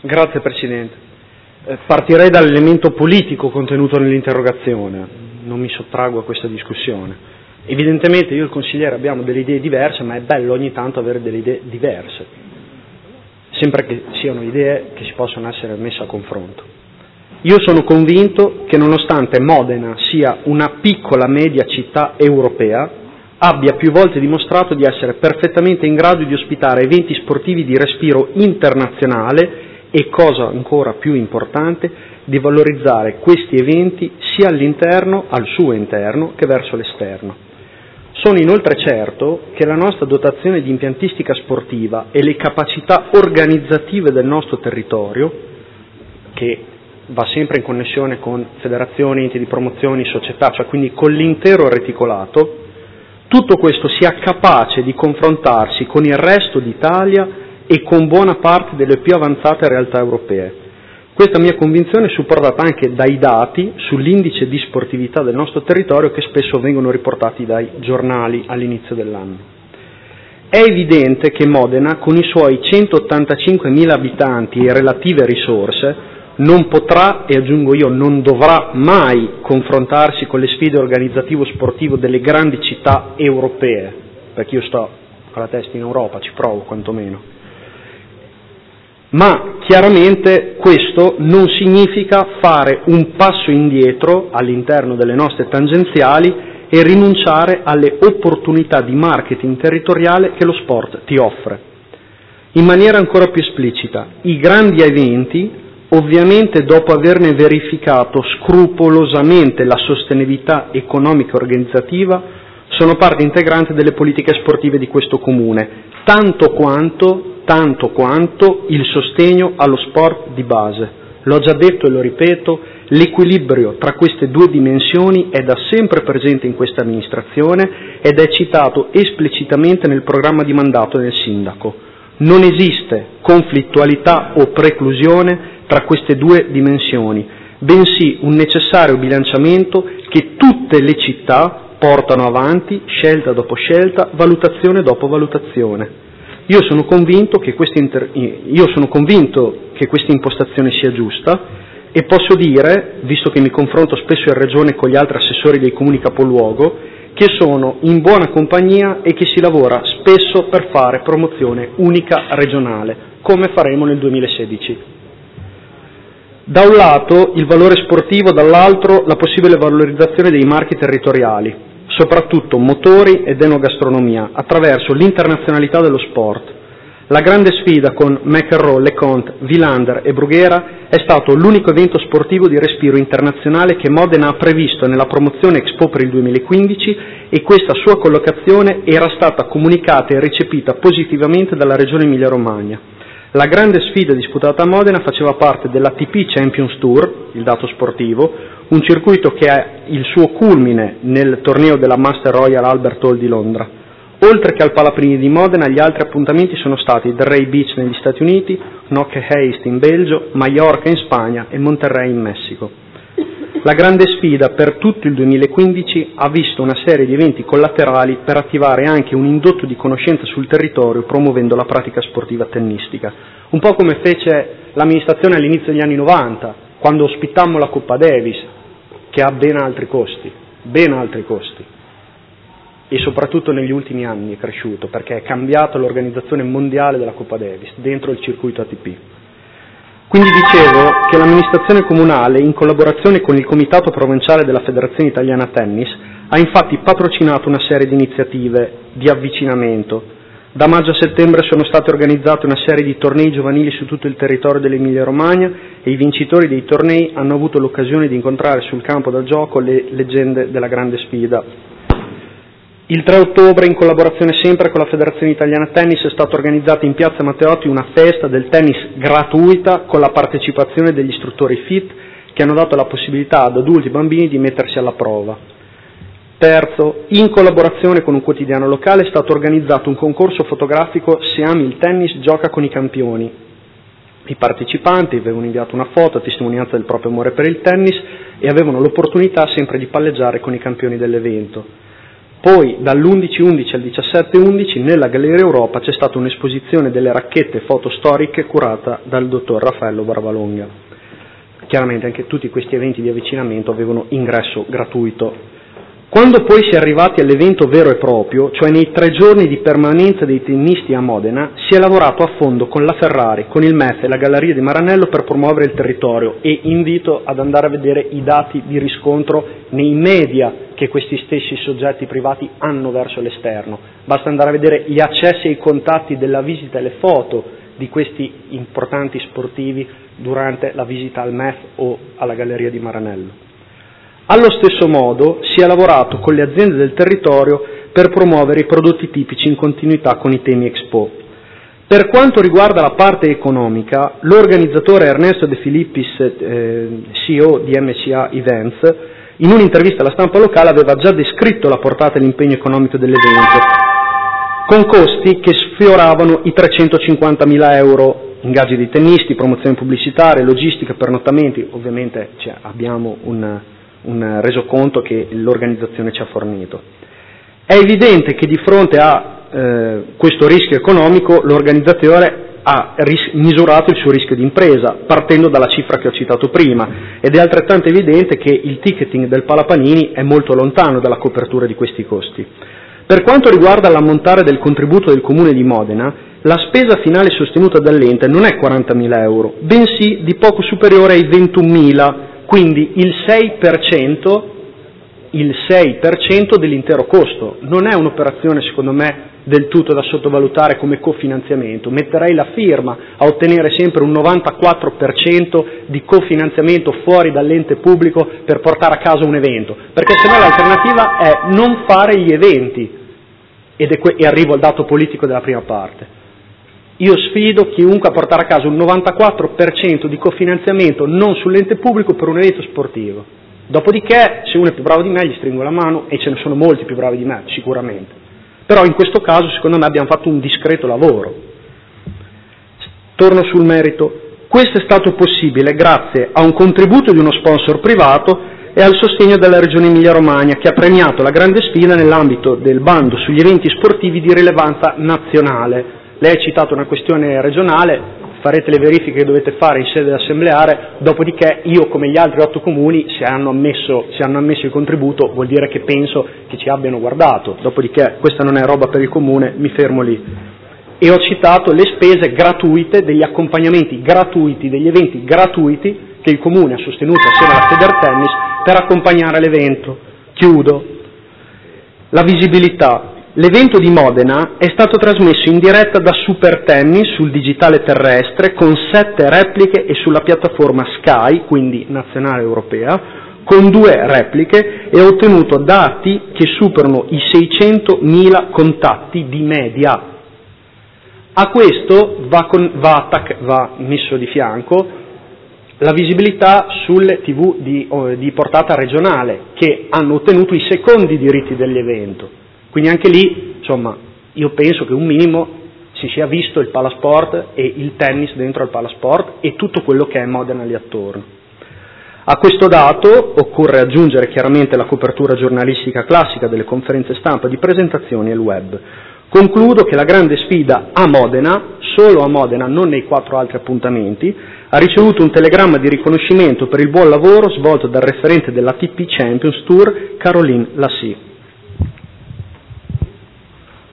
Grazie Presidente. Partirei dall'elemento politico contenuto nell'interrogazione, non mi sottraggo a questa discussione. Evidentemente io e il consigliere abbiamo delle idee diverse, ma è bello ogni tanto avere delle idee diverse, sempre che siano idee che si possono essere messe a confronto. Io sono convinto che nonostante Modena sia una piccola media città europea, abbia più volte dimostrato di essere perfettamente in grado di ospitare eventi sportivi di respiro internazionale e, cosa ancora più importante, di valorizzare questi eventi sia all'interno, al suo interno, che verso l'esterno. Sono inoltre certo che la nostra dotazione di impiantistica sportiva e le capacità organizzative del nostro territorio, che va sempre in connessione con federazioni, enti di promozione, società, cioè quindi con l'intero reticolato, tutto questo sia capace di confrontarsi con il resto d'Italia e con buona parte delle più avanzate realtà europee. Questa mia convinzione è supportata anche dai dati sull'indice di sportività del nostro territorio che spesso vengono riportati dai giornali all'inizio dell'anno. È evidente che Modena, con i suoi 185.000 abitanti e relative risorse, non potrà, e aggiungo io, non dovrà mai confrontarsi con le sfide organizzativo-sportivo delle grandi città europee, perché io sto con la testa in Europa, ci provo quantomeno. Ma chiaramente questo non significa fare un passo indietro all'interno delle nostre tangenziali e rinunciare alle opportunità di marketing territoriale che lo sport ti offre. In maniera ancora più esplicita, i grandi eventi, ovviamente dopo averne verificato scrupolosamente la sostenibilità economica e organizzativa, sono parte integrante delle politiche sportive di questo comune, tanto quanto il sostegno allo sport di base. L'ho già detto e lo ripeto, l'equilibrio tra queste due dimensioni è da sempre presente in questa amministrazione ed è citato esplicitamente nel programma di mandato del sindaco. Non esiste conflittualità o preclusione tra queste due dimensioni, bensì un necessario bilanciamento che tutte le città portano avanti, scelta dopo scelta, valutazione dopo valutazione. Io sono convinto che questa impostazione sia giusta e posso dire, visto che mi confronto spesso in regione con gli altri assessori dei comuni capoluogo, che sono in buona compagnia e che si lavora spesso per fare promozione unica regionale, come faremo nel 2016. Da un lato il valore sportivo, dall'altro la possibile valorizzazione dei marchi territoriali, soprattutto motori ed enogastronomia, attraverso l'internazionalità dello sport. La grande sfida con McEnroe, LeConte, Villander e Brughera è stato l'unico evento sportivo di respiro internazionale che Modena ha previsto nella promozione Expo per il 2015 e questa sua collocazione era stata comunicata e recepita positivamente dalla Regione Emilia-Romagna. La grande sfida disputata a Modena faceva parte dell'ATP Champions Tour, il dato sportivo, un circuito che ha il suo culmine nel torneo della Master Royal Albert Hall di Londra. Oltre che al Palaprini di Modena, gli altri appuntamenti sono stati Delray Beach negli Stati Uniti, Knock Heist in Belgio, Mallorca in Spagna e Monterrey in Messico. La grande sfida per tutto il 2015 ha visto una serie di eventi collaterali per attivare anche un indotto di conoscenza sul territorio promuovendo la pratica sportiva tennistica. Un po' come fece l'amministrazione all'inizio degli anni 90, quando ospitammo la Coppa Davis, che ha ben altri costi, e soprattutto negli ultimi anni è cresciuto, perché è cambiata l'organizzazione mondiale della Coppa Davis dentro il circuito ATP. Quindi dicevo che l'amministrazione comunale, in collaborazione con il Comitato Provinciale della Federazione Italiana Tennis, ha infatti patrocinato una serie di iniziative di avvicinamento. Da maggio a settembre sono state organizzate una serie di tornei giovanili su tutto il territorio dell'Emilia-Romagna e i vincitori dei tornei hanno avuto l'occasione di incontrare sul campo da gioco le leggende della grande sfida. Il 3 ottobre, in collaborazione sempre con la Federazione Italiana Tennis, è stata organizzata in Piazza Matteotti una festa del tennis gratuita con la partecipazione degli istruttori FIT che hanno dato la possibilità ad adulti e bambini di mettersi alla prova. Terzo, in collaborazione con un quotidiano locale è stato organizzato un concorso fotografico Se ami il tennis, gioca con i campioni. I partecipanti avevano inviato una foto a testimonianza del proprio amore per il tennis e avevano l'opportunità sempre di palleggiare con i campioni dell'evento. Poi dall'11-11 al 17-11 nella Galleria Europa c'è stata un'esposizione delle racchette fotostoriche curata dal dottor Raffaello Barbalonga. Chiaramente anche tutti questi eventi di avvicinamento avevano ingresso gratuito. Quando poi si è arrivati all'evento vero e proprio, cioè nei 3 giorni di permanenza dei tennisti a Modena, si è lavorato a fondo con la Ferrari, con il MEF e la Galleria di Maranello per promuovere il territorio, e invito ad andare a vedere i dati di riscontro nei media che questi stessi soggetti privati hanno verso l'esterno. Basta andare a vedere gli accessi e i contatti della visita e le foto di questi importanti sportivi durante la visita al MEF o alla Galleria di Maranello. Allo stesso modo si è lavorato con le aziende del territorio per promuovere i prodotti tipici in continuità con i temi Expo. Per quanto riguarda la parte economica, l'organizzatore Ernesto De Filippis, CEO di MCA Events, in un'intervista alla stampa locale aveva già descritto la portata e l'impegno economico dell'evento, con costi che sfioravano i 350.000 euro, ingaggi di tennisti, promozioni pubblicitarie, logistica, pernottamenti. Ovviamente abbiamo un resoconto che l'organizzazione ci ha fornito. È evidente che di fronte a questo rischio economico l'organizzatore ha misurato il suo rischio di impresa partendo dalla cifra che ho citato prima, ed è altrettanto evidente che il ticketing del Palapanini è molto lontano dalla copertura di questi costi. Per quanto riguarda l'ammontare del contributo del Comune di Modena, la spesa finale sostenuta dall'ente non è 40.000 euro, bensì di poco superiore ai 21.000, quindi il 6% dell'intero costo. Non è un'operazione, secondo me, del tutto da sottovalutare come cofinanziamento. Metterei la firma a ottenere sempre un 94% di cofinanziamento fuori dall'ente pubblico per portare a casa un evento, perché sennò l'alternativa è non fare gli eventi, e arrivo al dato politico della prima parte. Io sfido chiunque a portare a casa un 94% di cofinanziamento non sull'ente pubblico per un evento sportivo. Dopodiché, se uno è più bravo di me, gli stringo la mano, e ce ne sono molti più bravi di me, sicuramente. Però in questo caso, secondo me, abbiamo fatto un discreto lavoro. Torno sul merito. Questo è stato possibile grazie a un contributo di uno sponsor privato e al sostegno della Regione Emilia-Romagna, che ha premiato la grande sfida nell'ambito del bando sugli eventi sportivi di rilevanza nazionale. Lei ha citato una questione regionale, farete le verifiche che dovete fare in sede assembleare, dopodiché io, come gli altri 8 comuni, se hanno ammesso il contributo, vuol dire che penso che ci abbiano guardato, dopodiché questa non è roba per il comune, mi fermo lì. E ho citato le spese gratuite degli accompagnamenti gratuiti, degli eventi gratuiti che il comune ha sostenuto assieme alla Federtennis per accompagnare l'evento. Chiudo. La visibilità. L'evento di Modena è stato trasmesso in diretta da Super Tennis sul digitale terrestre con 7 repliche e sulla piattaforma Sky, quindi nazionale europea, con 2 repliche, e ha ottenuto dati che superano i 600.000 contatti di media. A questo va messo di fianco la visibilità sulle TV di portata regionale, che hanno ottenuto i secondi diritti dell'evento. Quindi anche lì, insomma, io penso che un minimo si sia visto il Palasport e il tennis dentro al Palasport e tutto quello che è Modena lì attorno. A questo dato occorre aggiungere chiaramente la copertura giornalistica classica delle conferenze stampa, di presentazioni e il web. Concludo che la grande sfida a Modena, solo a Modena, non nei 4 altri appuntamenti, ha ricevuto un telegramma di riconoscimento per il buon lavoro svolto dal referente dell'ATP Champions Tour, Caroline Lassie.